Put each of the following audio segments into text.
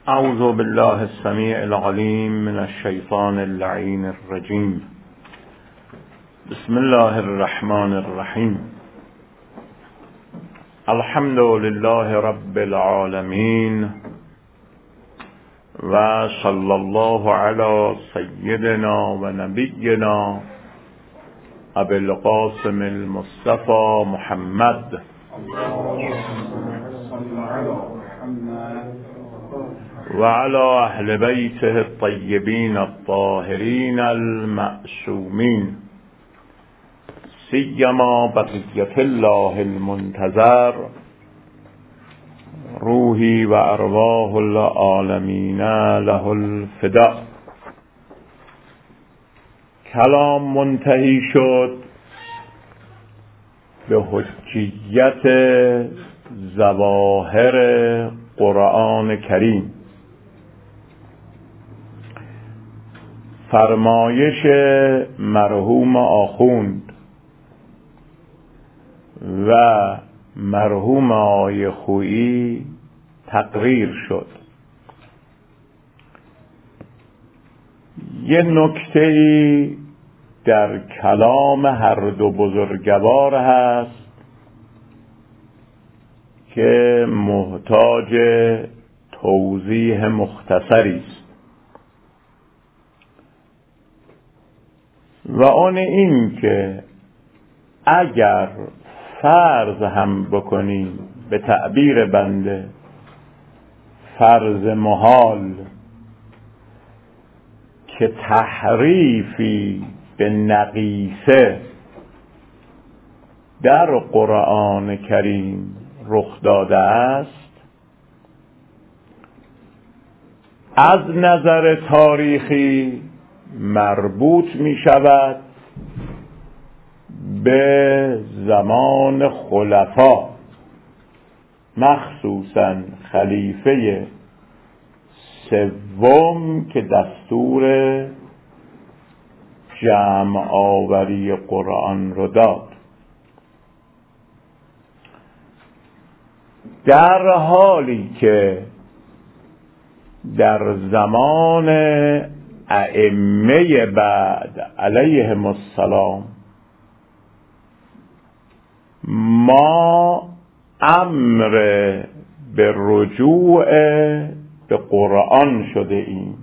اعوذ بالله السمیع العلیم من الشیطان اللعین الرجیم. بسم الله الرحمن الرحیم. الحمد لله رب العالمین و صلی الله علی سیدنا و نبینا ابی القاسم المصطفى محمد و علی اهل بیته الطیبین الطاهرین المعصومین، سیما بقیة الله المنتظر، روحی و ارواح العالمین له الفداء. کلام منتهی شد به حجیت ظواهر قرآن کریم. فرمایش مرحوم آخوند و مرحوم آقای خویی تقریر شد. یه نکته‌ای در کلام هر دو بزرگوار هست که محتاج توضیح مختصری است و آن این که اگر فرض هم بکنیم به تعبیر بنده فرض محال که تحریفی به نقیصه در قرآن کریم رخ داده است، از نظر تاریخی مربوط می شود به زمان خلفا، مخصوصا خلیفه سوم که دستور جمع آوری قرآن رو داد. در حالی که در زمان ائمه بعد علیهم السلام ما امر به رجوع به قرآن شده ایم.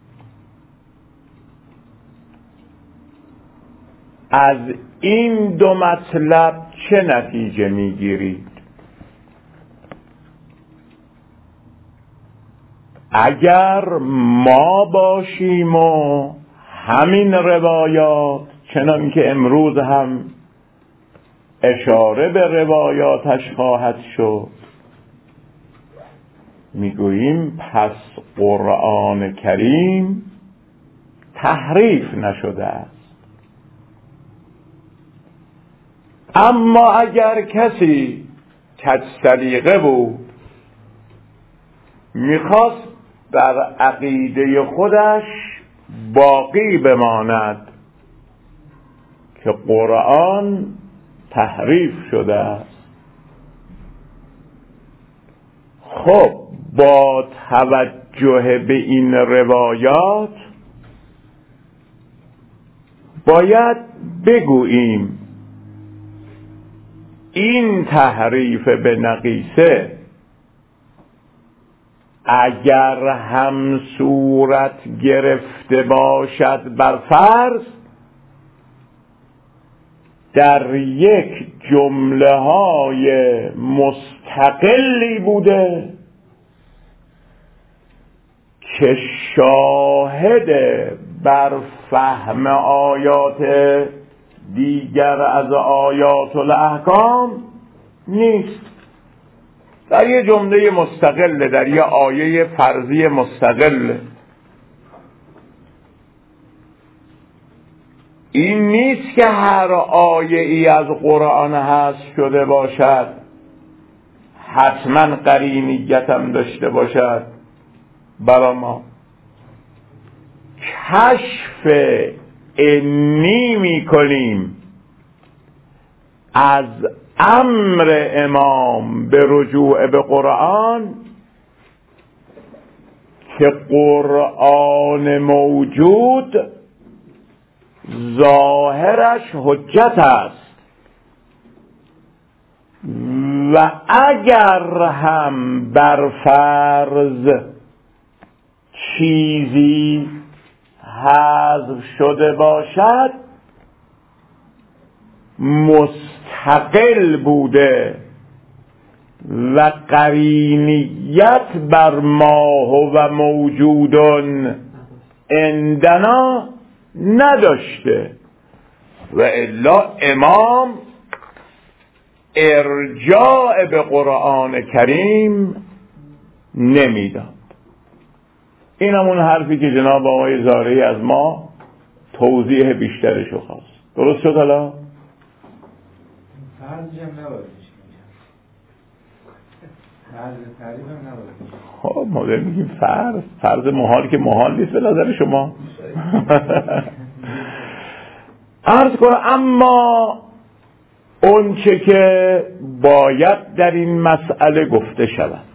از این دو مطلب چه نتیجه میگیرید؟ اگر ما باشیم و همین روایات چنان که امروز هم اشاره به روایاتش خواهد شد، میگوییم پس قرآن کریم تحریف نشده است. اما اگر کسی کج سلیقه بود میخواست بر عقیده خودش باقی بماند که قرآن تحریف شده است، خب با توجه به این روایات باید بگوییم این تحریف به نقیصه اگر هم صورت گرفته باشد بر فرض در یک جمله های مستقلی بوده که شاهد بر فهم آیات دیگر از آیات الاحکام نیست، در یه جمله مستقل، در یه آیه فرضی مستقل. این نیست که هر آیه ای از قرآن هست شده باشد حتما قرینیتم داشته باشد. برای ما کشف انی می کنیم از امر امام به رجوع به قرآن که قرآن موجود ظاهرش حجت است و اگر هم بر فرض چیزی حذف شده باشد مستقل بوده و قرینیت بر ما و موجودن عندنا نداشته و الا امام ارجاع به قرآن کریم نمیداد. این همون حرفی که جناب آقای زارعی از ما توضیح بیشترشو خواست. درست شد؟ حالا خب ما داریم میگیم فرض محال که محال نیست به نظر شما. عرض کنم اما اون چه که باید در این مسئله گفته شود،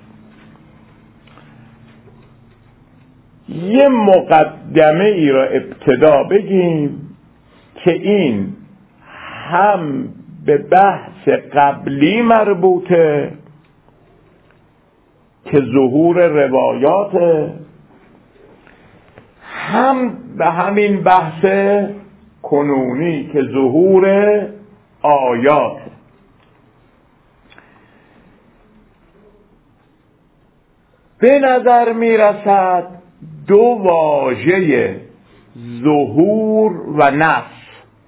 یه مقدمه ای را ابتدا بگیم که این هم به بحث قبلی مربوطه که ظهور روایات، هم به همین بحث کنونی که ظهور آیات. به نظر می رسد دو واژه ظهور و نص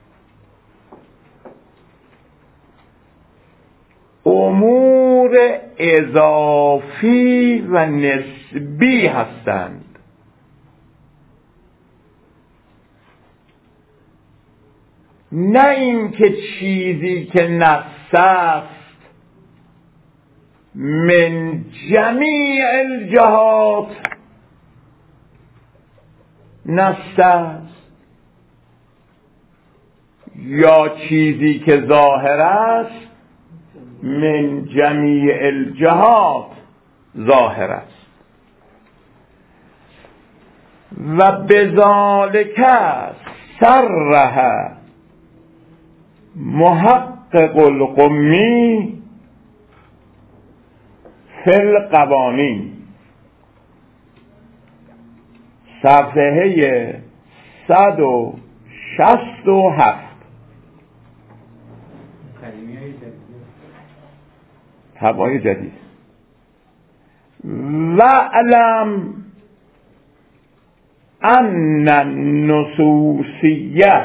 امور اضافی و نسبی هستند. نه این که چیزی که نص است من جمیع الجهات نص است یا چیزی که ظاهر است من جمیع الجهات ظاهر است. و بذالک صرح محقق القمی فی القوانین، صفحه 167. طبعای جدید. وَاعْلَمْ أَنَّ النصوصیه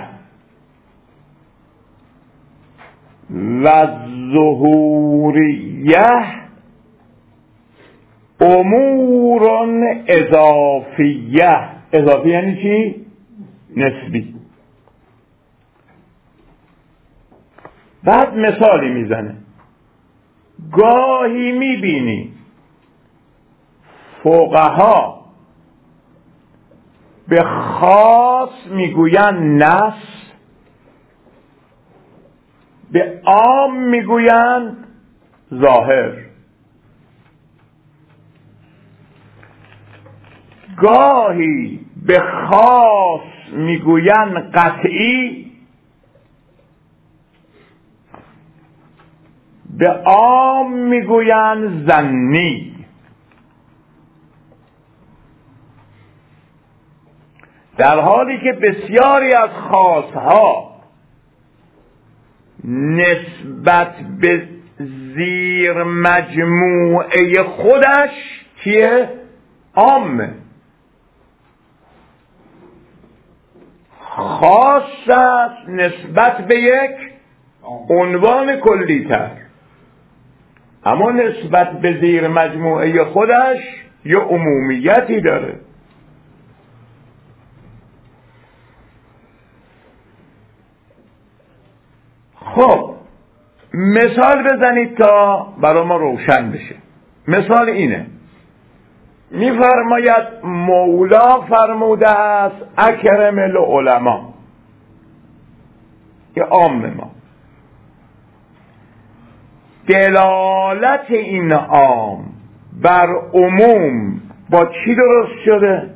و الظهوریه امور اضافیه. اضافی یعنی چی؟ نسبی. بعد مثالی میزنه. گاهی میبینی فقها به خاص میگوین نص، به عام میگوین ظاهر. گاهی به خاص میگوین قطعی، به عام میگوین ظنی. در حالی که بسیاری از خاصها نسبت به زیر مجموعه خودش کیه؟ عامه. خاص است نسبت به یک عنوان کلی‌تر، اما نسبت به زیر مجموعه خودش یه عمومیتی داره. خب مثال بزنید تا برای ما روشن بشه. مثال اینه، میفرماید مولا فرموده است اکرم العلماء، که عام ما. دلالت این عام بر عموم با چی درست شده؟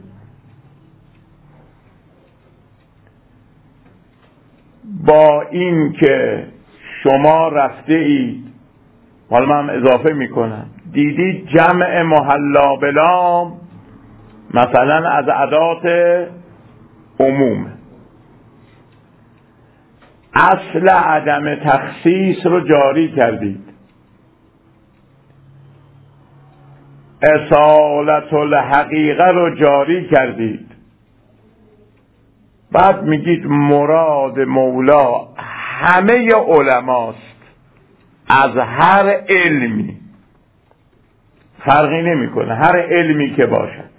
با این که شما رفته اید، حالا من اضافه میکنم، دیدید جمع محلا بلام مثلا از ادات عموم، اصل عدم تخصیص رو جاری کردید، اصالت الحقیقه رو جاری کردید، بعد میگید مراد مولا همه علماست از هر علمی، فرقی نمیکنه هر علمی که باشد.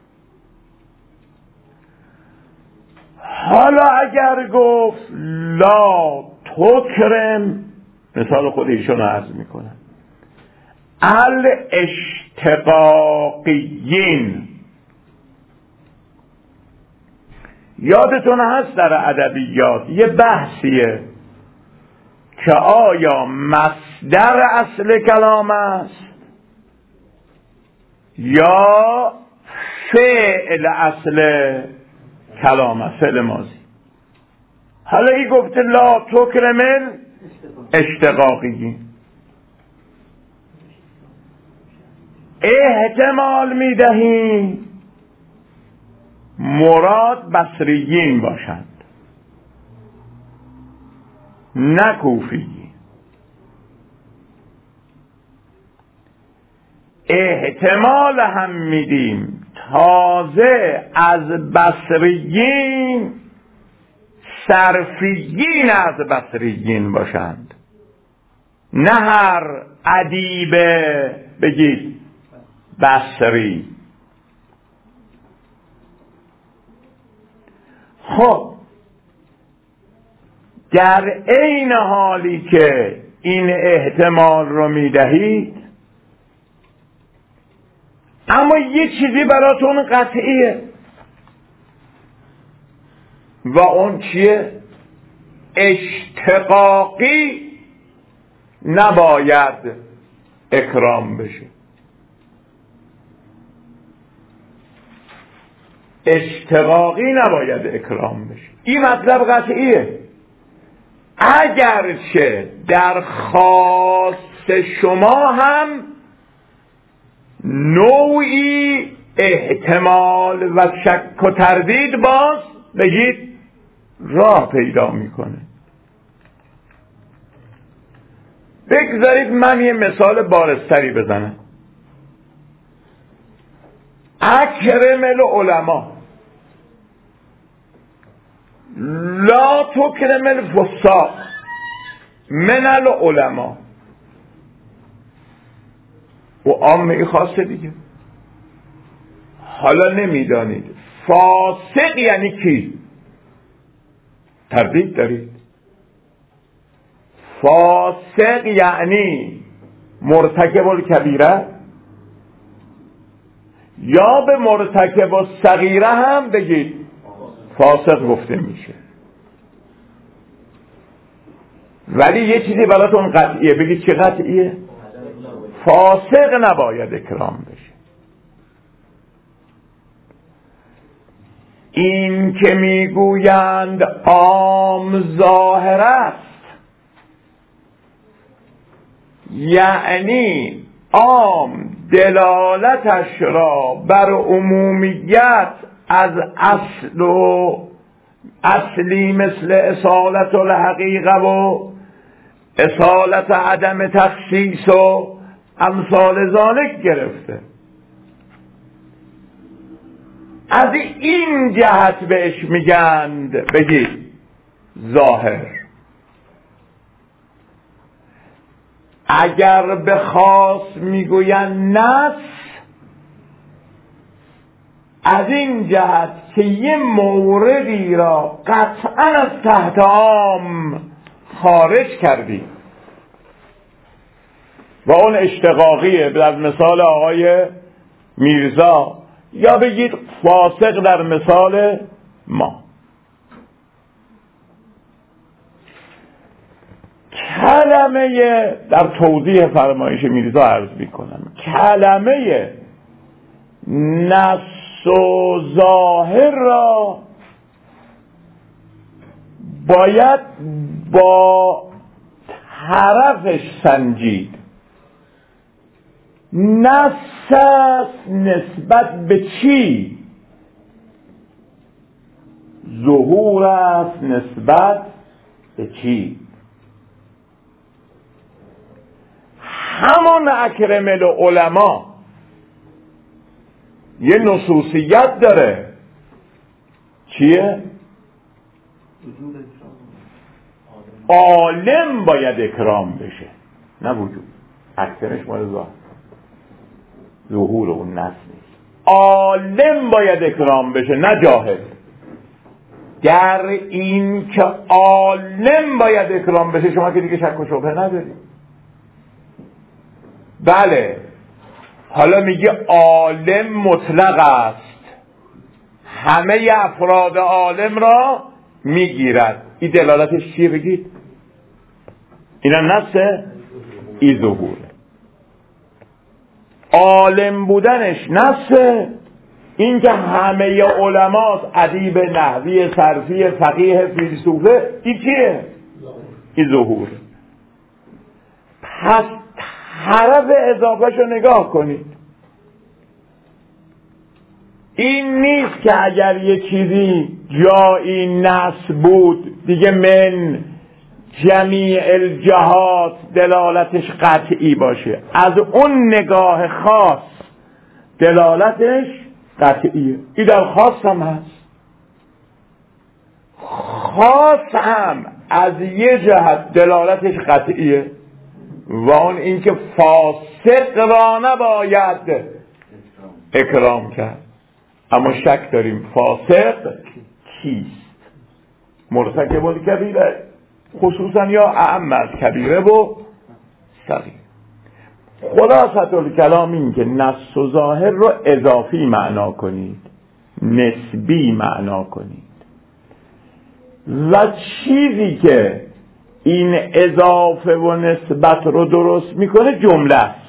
حالا اگر گفت لا تکرم، مثال خود ایشون عرض میکنم، الاشتقاقیین، یادتون هست در ادبیات یه بحثیه که آیا مصدر اصل کلام است یا فعل اصل کلام است، فعل ماضی. حالا ای گفته لا تکرمل اشتقاقی، احتمال میدهیم مراد بصریین باشند نه کوفیین. احتمال هم میدیم تازه از بصریین صرفیین از بصریین باشند، نه هر ادیب بگید بصری. خب در عین حالی که این احتمال رو میدهید، اما یه چیزی براتون قطعیه و اون چیه؟ اشتقاقی نباید اکرام بشه. اشتقاقی نباید اکرام بشه، این مطلب قطعیه. اگرچه در خاص شما هم نوعی احتمال و شک و تردید باز بگید راه پیدا میکنه. بگذارید من یه مثال بارزتری بزنم. اکرم العلماء لا تکرم الفساق من العلماء، و عامه خاصه دیگه. حالا نمیدانید فاسق یعنی کی؟ تردید دارید؟ فاسق یعنی مرتکب الکبیره یا به مرتکب الصغیره هم بگید فاسق گفته میشه. ولی یه چیزی براتون قطعیه، بگید چه قطعیه؟ فاسق نباید اکرام بشه. این که میگویند عام ظاهر است، یعنی عام دلالتش را بر عمومیت از اصل و اصلی مثل اصالت الحقیقه و اصالت عدم تخصیص و امثال ذالک گرفته. از این جهت بهش میگند بگید ظاهر. اگر به خاص میگویند نص، از این جهت که یه موردی را قطعا از تحت عام خارج کردی و اون اشتقاقیه، در مثال آقای میرزا، یا بگید فاسق در مثال ما. کلمه، در توضیح فرمایش میرزا عرض میکنم، کلمه نص و ظاهر را باید با طرفش سنجید. نص است نسبت به چی؟ ظهور است نسبت به چی؟ همون اکرم العلماء یه نصوصیت داره. چیه؟ عالم باید اکرام بشه، نه وجود. اکثرش مال ظهور اون نص نیست. عالم باید اکرام بشه، نه جاهل. در این که عالم باید اکرام بشه شما که دیگه شک و شبهه ندارید. بله، حالا میگه عالم مطلق است، همه افراد عالم را میگیرد. این دلالتش چیه بگید؟ اینا نصه، ای ظهور. عالم بودنش نصه، این که همه علماست، ادیب نحوی، صرفی، فقیه، فیلسوفه، این چیه؟ این ظهور. پس حرف اضافهش رو نگاه کنید. این نیست که اگر یه چیزی جایی نص بود دیگه من جمیع الجهات دلالتش قطعی باشه. از اون نگاه خاص دلالتش قطعیه. این در خاص هم هست. خاص هم از یه جهت دلالتش قطعیه و اون اینکه فاسق را نباید اکرام کرد. اما شک داریم فاسق کیست؟ مرتکب الکبیره خصوصا یا اعم از کبیره و صغیر. خلاصة الکلام این که نص و ظاهر رو اضافی معنا کنید، نسبی معنا کنید و چیزی که این اضافه و نسبت رو درست میکنه جمله است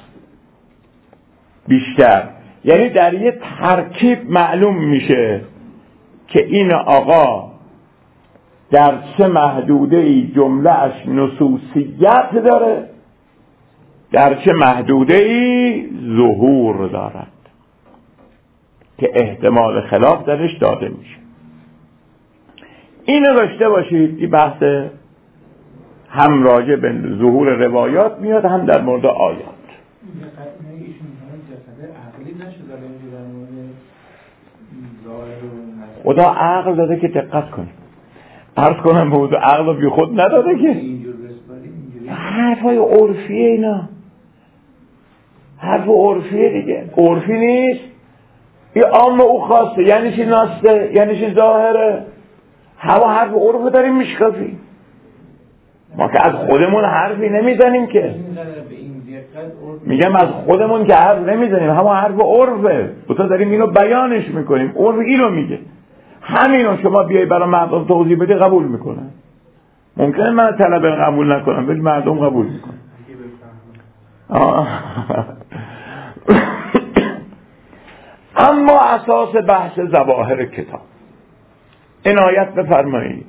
بیشتر. یعنی در یه ترکیب معلوم میشه که این آقا در چه محدوده ای جمله اش نصوصیت داره، در چه محدوده ای ظهور دارد که احتمال خلاف درش داده میشه. اینو داشته باشید. این بحث هم راجع به ظهور روایات میاد هم در مورد آیات. خدا عقل داده که دقت کنید. عرض کنم به حضور عقل بی خود نداده که حرفای عرفیه اینا، حرف عرفیه دیگه. عرفی نیست، این عام او خاصه. یعنی چی ناسته؟ یعنی چی ظاهره؟ هوا حرف عرف داریم میشکافیم. ما که از خودمون حرفی نمیزنیم که. میگم از خودمون که حرف نمیزنیم، همون حرف عرفه. بتا داریم اینو بیانش میکنیم. عرف اینو میگه. همینو شما بیای برای مردم توضیح بده قبول میکنن. ممکنه من طلبه قبول نکنم ولی مردم قبول میکنن. اما اساس بحث ظواهر کتاب عنایت بفرمایید.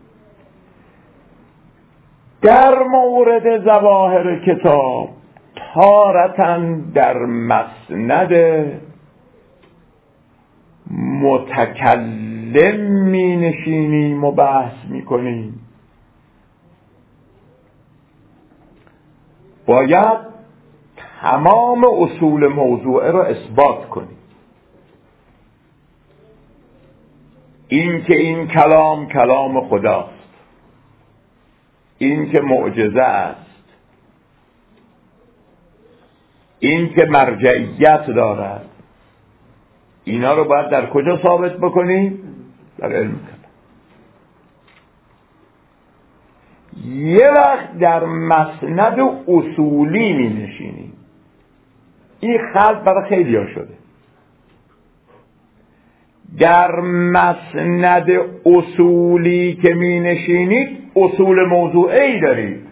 در مورد ظواهر کتاب تارةً در مسند متکلم می نشینیم و بحث می کنیم. باید تمام اصول موضوع را اثبات کنیم. این که این کلام کلام خداست، این که معجزه است، این که مرجعیت دارد، اینا رو باید در کجا ثابت بکنیم؟ در علم کلام. یه وقت در مسند اصولی می نشینیم. این خلط برای خیلی ها شده. در مسند اصولی که می نشینید اصول موضوعی دارید.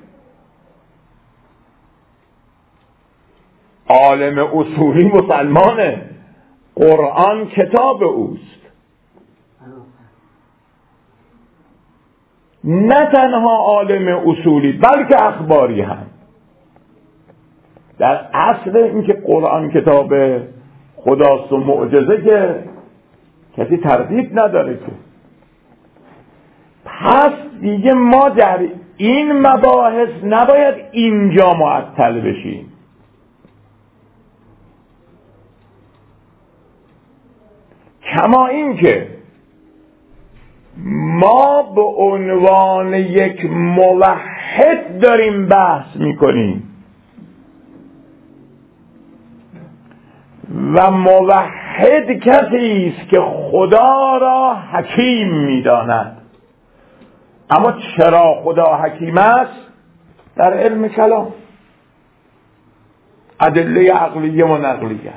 عالم اصولی مسلمانه، قرآن کتاب اوست. نه تنها عالم اصولی بلکه اخباری هم. در اصل اینکه قرآن کتاب خداست و معجزه که کسی تردید نداره که. پس دیگه ما در این مباحث نباید اینجا معطل بشیم. کما اینکه ما به عنوان یک موحد داریم بحث میکنیم و موحد کسی است که خدا را حکیم میداند. اما چرا خدا حکیم است؟ در علم کلام، ادله عقلیه و نقلیه‌اش.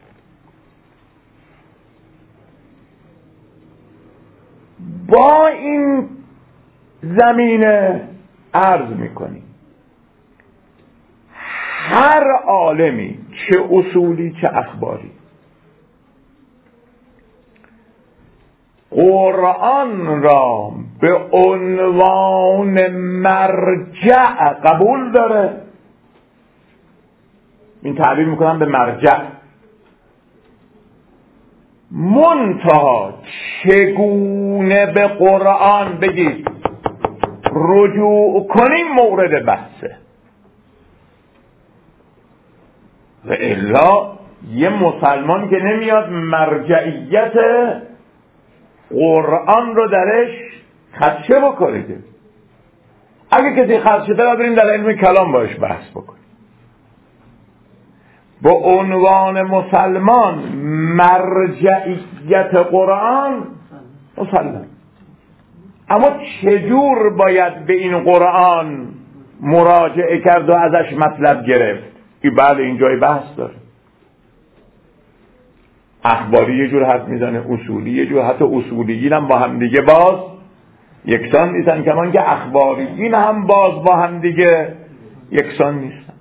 با این زمینه عرض میکنیم هر عالمی چه اصولی چه اخباری قرآن را به عنوان مرجع قبول داره. این تعبیر میکنم به مرجع. منتها چگونه به قرآن بگید رجوع کنیم مورد بحثه. و الا یه مسلمان که نمیاد مرجعیت قرآن رو درش خدشه بکنه. اگه کسی خدشه داره بریم در علم کلام باش بحث بکنیم. به عنوان مسلمان مرجعیت قرآن مسلمان، اما چجور باید به این قرآن مراجعه کرد و ازش مطلب گرفت؟ که بله این جای بحث داره. اخباری یه جور حرف میزنه، اصولی یه جور، حتی اصولیین هم با هم دیگه باز یکسان نیستن، کمان که اخباریین هم باز با هم دیگه یکسان نیستن.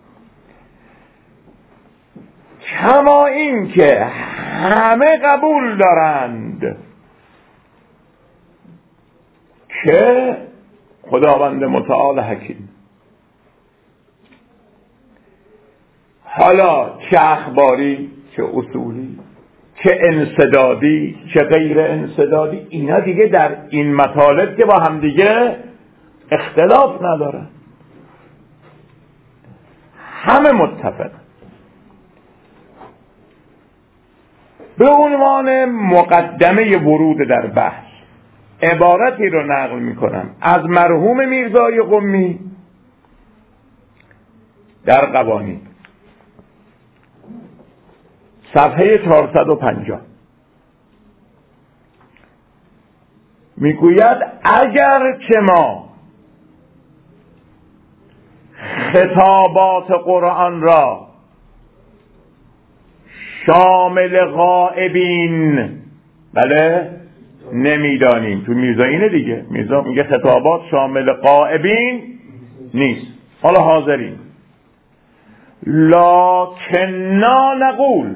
کما این که همه قبول دارند که خداوند متعال حکیم. حالا چه اخباری چه اصولی چه انسدادی چه غیر انسدادی، اینا دیگه در این مطالب که با هم دیگه اختلاف ندارن، همه متفق. به عنوان مقدمه ورود در بحث عبارتی رو نقل میکنم از مرحوم میرزای قمی در قوانین صفحه 450. میگوید اگر چه ما خطابات قرآن را شامل غائبین بله نمیدانیم، تو میرزا اینه دیگه، میرزا میگه خطابات شامل غائبین نیست، حالا حاضرین، لکننا نقول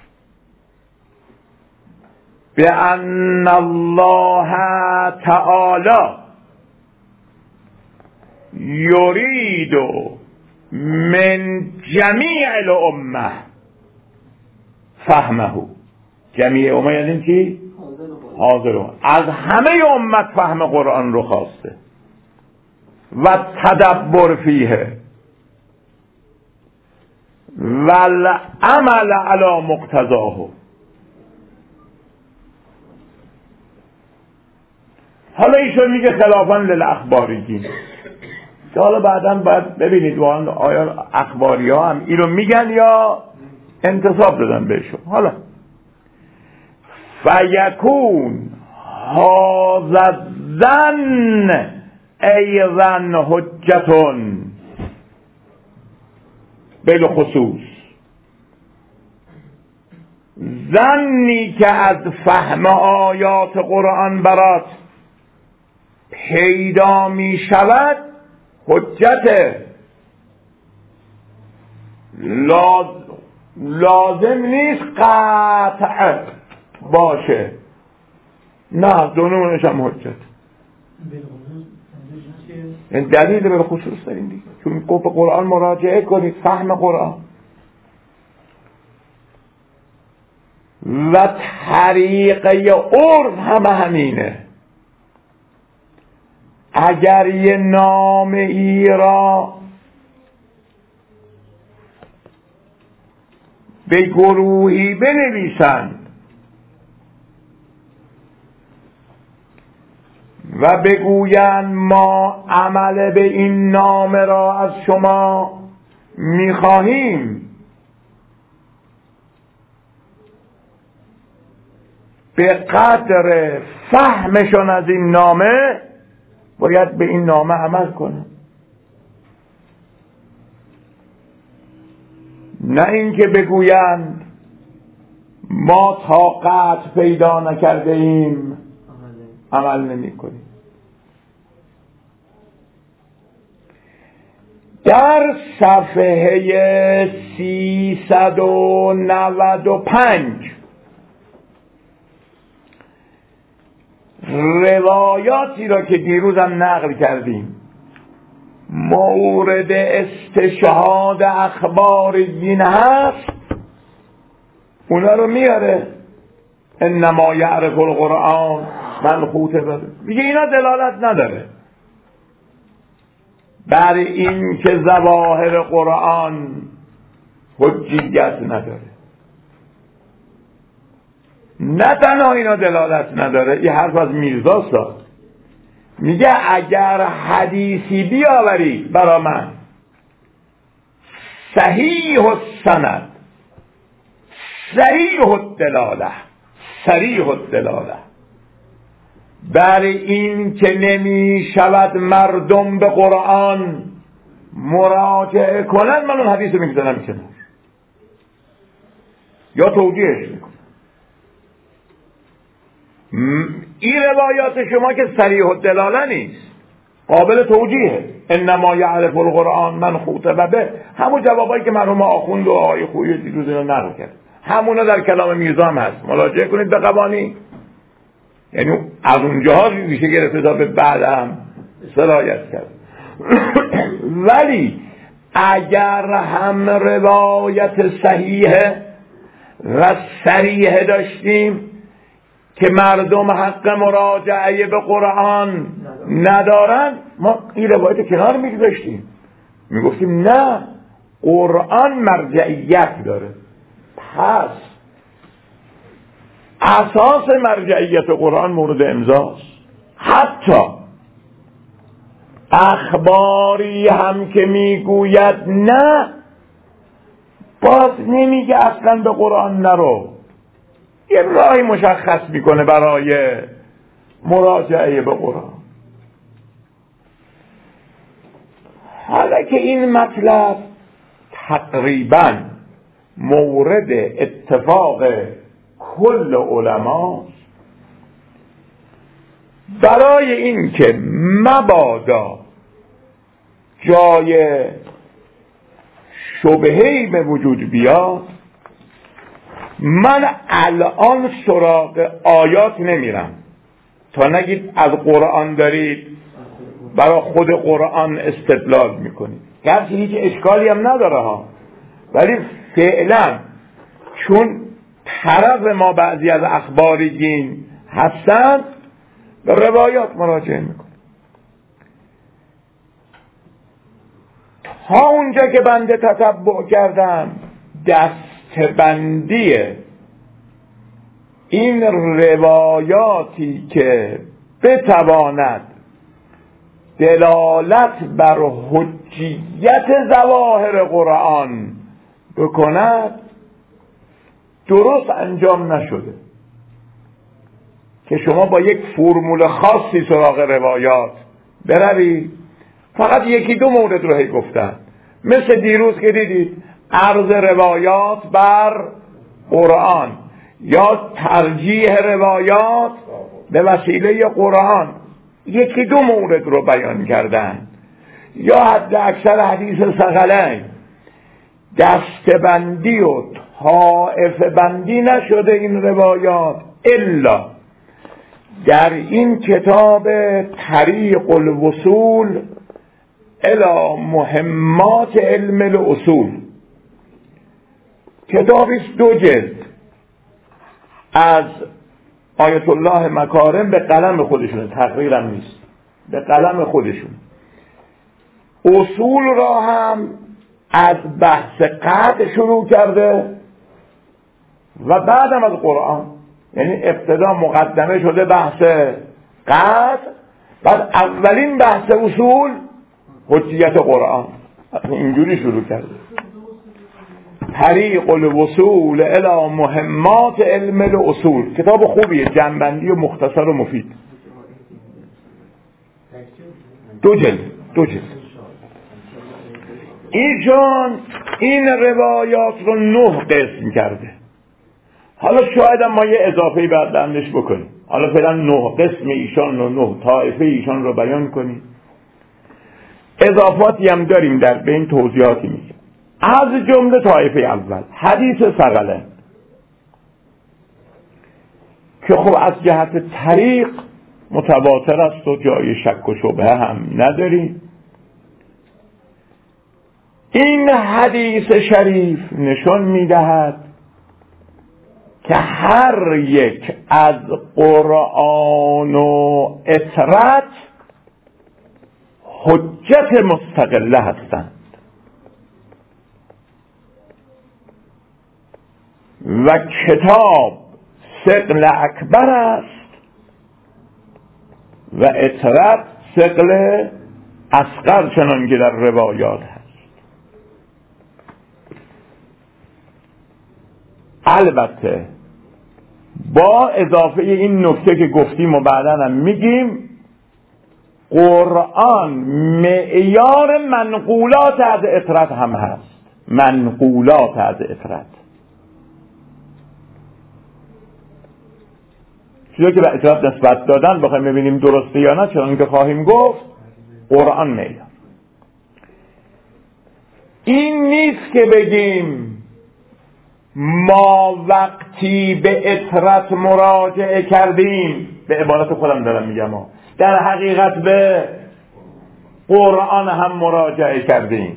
بأن الله تعالی یرید من جمیع الامه فهمه. جمیع امه یعنی چی؟ حاضر، از همه امت فهم قرآن رو خواسته و تدبر فیه و العمل علی مقتضاه. حالا ایشون میگه خلافاً للاخباریین، که حالا بعداً باید ببینید واقعاً آیا اخباری ها هم اینو میگن یا انتصاب دادن بهشون. حالا فیکون هذا الظن ایضاً حجتون بالخصوص. ظنی که از فهم آیات قرآن برات پیدا می شود حجت لازم نیست قطع باشه، نه دونونش هم حجت. این دلیل به خصوص داریم دیگه، چون گفت قرآن مراجعه کنید، فهم قرآن. و طریقه عرف همینه. اگر یه نام ای را به گروهی بنویسند و بگویند ما عمل به این نام را از شما میخواهیم، به قدر فهمشون از این نامه باید به این نامه عمل کنن، نه اینکه بگویند ما طاقت پیدا نکرده ایم عمل نمی کنیم. در صفحه 395 روایاتی را که دیروزم نقل کردیم مورد استشهاد اخباریین هست، اونا رو میاره. انما یعرف القرآن من خوته بده، میگه اینا دلالت نداره بر این که ظواهر قرآن حجیت نداره. نه تنها اینا دلالت نداره، این حرف از میرزاست، میگه اگر حدیثی بیاوری برا من صحیح السند صریح الدلاله بر این که نمی شود مردم به قرآن مراجعه کنن، من اون حدیث رو میگذارم کنار یا توجیهش میکنم. این روایات شما که صریح الدلاله نیست، قابل توجیه. انما یعرف القرآن من خطب به، همون جوابایی که مرحوم آخوند و آقای خویی دیروز اینا نقل کرد، همونا در کلام میرزا هم هست. مراجعه کنید به قوانی، یعنی از اونجاها ریشه گرفته تا به بعد هم سرایت کرد. ولی اگر هم روایت صحیح و صریح داشتیم که مردم حق مراجعه به قرآن ندارن، ما این روایت کنار میگذاشتیم، میگفتیم نه قرآن مرجعیت داره. پس اساس مرجعیت قرآن مورد امضاست. حتی اخباری هم که میگوید نه، باز نمیگه اصلا به قرآن نرو، یه راهی مشخص میکنه برای مراجعه به قرآن. حالا که این مطلب تقریبا مورد اتفاق کل علما، برای این که مبادا جای شبهه‌ای به وجود بیاد، من الان سراغ آیات نمیرم تا نگید از قرآن دارید برای خود قرآن استدلال میکنید، گرچه هیچ اشکالی هم نداره ها، ولی فعلا چون طرف ما بعضی از اخباریین هستن به روایات مراجعه میکنه. تا اونجا که بنده تتبع کردم، دستبندی این روایاتی که بتواند دلالت بر حجیت ظواهر قرآن بکند درست انجام نشده، که شما با یک فرمول خاصی سراغ روایات بروید. فقط یکی دو مورد رو گفتن، مثل دیروز که دیدید عرض روایات بر قرآن یا ترجیح روایات به وسیله قرآن، یکی دو مورد رو بیان کردن، یا حد اکثر حدیث ثقلین، دستبندی و طائفه بندی نشده این روایات الا در این کتاب طریق الوصول الی مهمات علم الاصول. کتابی است 2 جلد از آیت الله مکارم، به قلم خودشونه، تقریرم نیست، به قلم خودشون. اصول را هم از بحث قطع شروع کرده و بعدم از قرآن، یعنی ابتدا مقدمه شده بحث قطع، بعد اولین بحث اصول حجیت قرآن، اینجوری شروع کرده. طریق الوصول الی مهمات علم الاصول، کتاب خوبیه، جنبندی و مختصر و مفید. 2 جلد. ایشان این روایات رو 9 قسم کرده. حالا شاید ما یه اضافه‌ای برداشت بکنیم. حالا فعلا 9 قسم ایشان و 9 طایفه ایشان رو بیان کنیم. اضافاتی هم داریم در بین، توضیحاتی میگیم. از جمله طایفه اول حدیث ثقلین که خب از جهت طریق متواتر است و جای شک و شبهه هم نداریم. این حدیث شریف نشان میدهد که هر یک از قرآن و اطرت حجت مستقله هستند و کتاب ثقل اکبر است و اطرت ثقل اصغر، چنان که در روایات هست. البته با اضافه این نکته که گفتیم و بعداً هم میگیم، قرآن معیار منقولات از اطرت هم هست. منقولات از اطرت، چیزی که به اطرت نسبت دادن بخوایم ببینیم درسته یا نه، چون که خواهیم گفت قرآن معیار. این نیست که بگیم ما وقتی به اطرت مراجعه کردیم، به عبارت خودم دارم میگم، در حقیقت به قرآن هم مراجعه کردیم.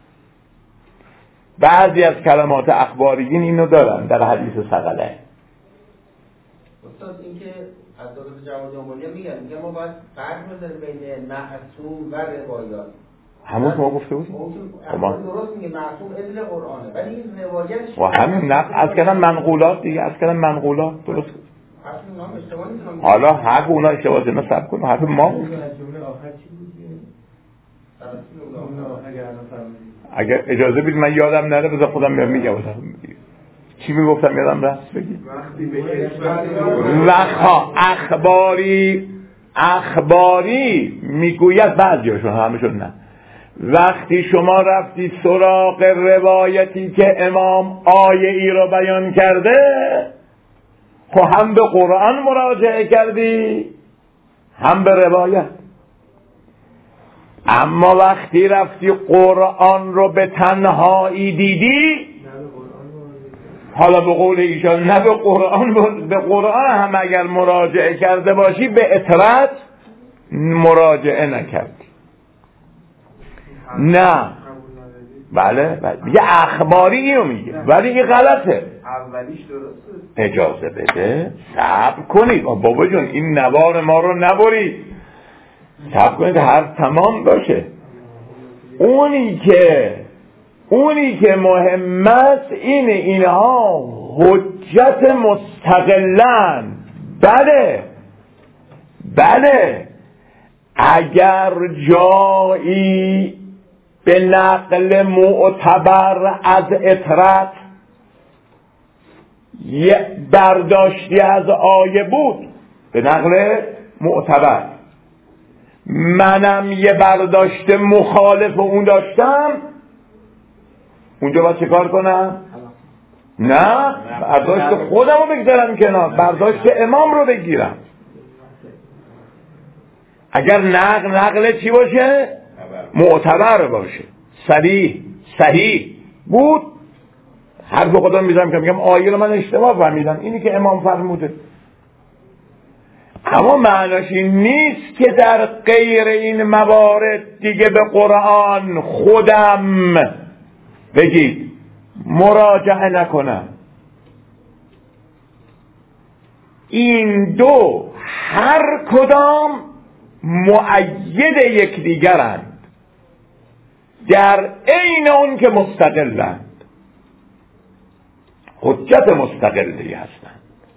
بعضی از کلمات اخباریین اینو دارن در حدیث ثقلین. استاد این که از دکتر جواد جنبالی میگن ما باید فرق بذاریم بین معصوم و روایات. همون ما گفته بودیم. درست میگه معصوم ابن قرآنه، ولی این روایتش و همین از کلمه منقولات دیگه، از کلمه منقولات درست. حالا حرف اونا اشتباهه، نه صبر کن، حرف ما بود. اگر اجازه بدید من یادم نره، بذار خودم میگم چی میگفتم، یادم رفت بگید. وقتا اخباری میگوید، بعضیاشون، همشون نه، وقتی شما رفتی سراغ روایتی که امام آیه ای رو بیان کرده، خب هم به قرآن مراجعه کردی هم به روایت. اما وقتی رفتی قرآن رو به تنهایی دیدی، حالا به قول ایشان نه به قرآن هم اگر مراجعه کرده باشی، به اطرت مراجعه نکردی. نه بله یه اخباری رو میگه، ولی این غلطه. اولیش درسته. اجازه بده صبر کنید بابا جون، این نوار ما رو نبرید، صبر کنید حرف تمام باشه. اونی که مهم است اینها حجت مستقلن. بله اگر جایی به نقل معتبر از اطرت یه برداشتی از آیه بود، به نقل معتبر، منم یه برداشت مخالف اون داشتم، اونجا باید چه کار کنم؟ نه، برداشت خودم رو بگذارم کنار، برداشت امام رو بگیرم. اگر نقل چی باشه؟ معتبر باشه، صحیح، بود. حرف خودم میزنم که میگم آیه رو من اشتباه فهمیدم، اینی که امام فرموده. اما معناش این نیست که در غیر این موارد دیگه به قرآن خودم بگید مراجعه نکنم. این دو هر کدام مؤید یکدیگرند، در عین اون که مستقلند، حجت مستقلی هستند.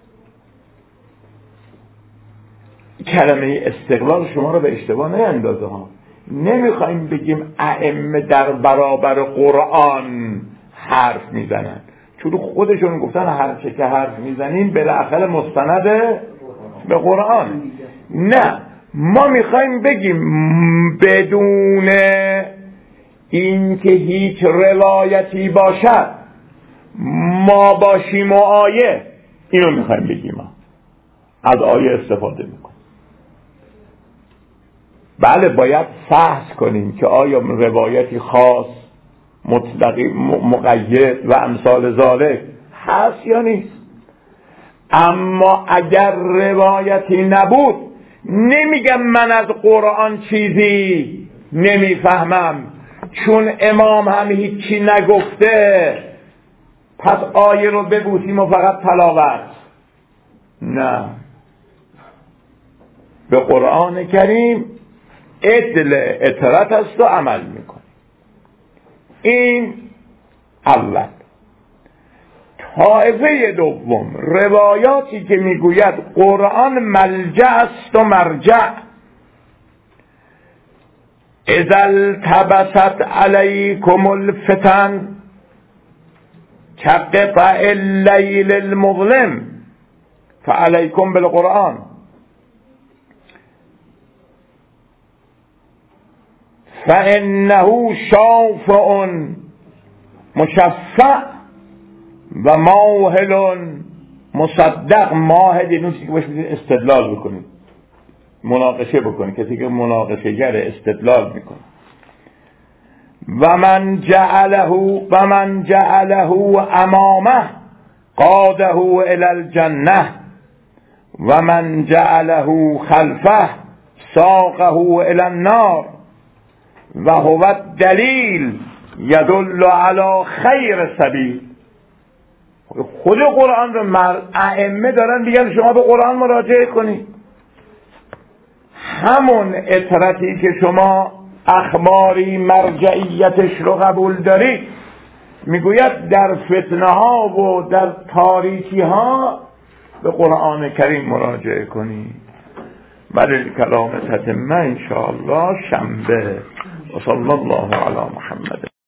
کلمه استقلال شما رو به اشتباه نیندازه ها. نمیخوایم بگیم ائمه در برابر قرآن حرف میزنن، چون خودشون گفتن هر چه که حرف میزنیم بالاخره مستند به قرآن. نه، ما میخوایم بگیم بدون اینکه هیچ روایتی باشد ما باشیم و آیه، اینو میخوایم بگیم، ما از آیه استفاده میکنیم. بله باید فحص کنیم که آیا روایتی خاص مطلقی مقید و امثال ذالک هست یا نیست. اما اگر روایتی نبود، نمیگم من از قرآن چیزی نمیفهمم چون امام هم هیچی نگفته پس آیه رو ببوسیم و فقط تلاوت. نه، به قرآن کریم عدل اطرت است و عمل میکن. این اول. طایفه دوم، روایاتی که میگوید قرآن ملجأ است و مرجع، اذا التبست علیکم الفتن كقطع اللیل المظلم فعلیکم بالقرآن فانه شافع مشفع و ماهل مصدق. ماهل اینو که باش استدلال بکنید، مناقشه بکنید، کسی که مناقشه گر استدلال میکنه. و من جعله امامه قاده الی الجنه و من جعله خلفه ساقه الی النار و هو الدلیل یدل علی خیر سبیل. خود قرآن رو ائمه دارن میگن شما به قرآن مراجعه کنید. همون اطرتی که شما اخباری مرجعیتش رو قبول دارید، میگوید در فتنه ها و در تاریکی ها به قرآن کریم مراجعه کنید. ولی کلام تتمه انشاءالله شنبه. و صلی الله علی محمد.